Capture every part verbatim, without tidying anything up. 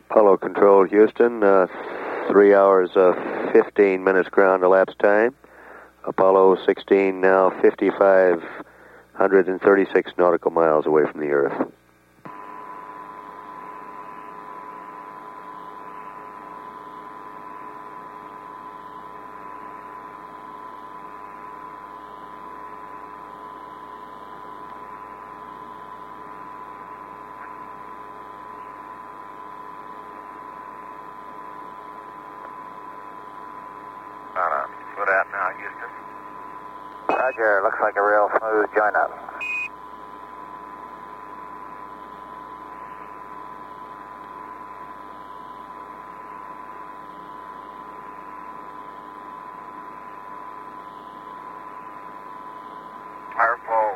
Apollo Control, Houston, uh, three hours, uh, fifteen minutes ground elapsed time. Apollo sixteen now fifty-five hundred thirty-six nautical miles away from the Earth. Foot out now, Houston. Roger, looks like a real smooth join up. Airflow.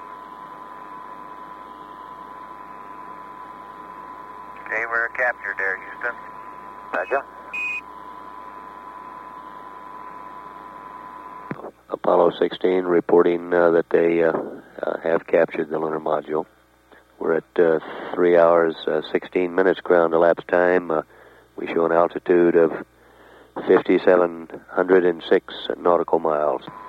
Okay, we're captured there, Houston. Roger. Apollo sixteen reporting uh, that they uh, uh, have captured the lunar module. We're at uh, three hours, uh, sixteen minutes ground elapsed time. Uh, we show an altitude of fifty-seven hundred six nautical miles.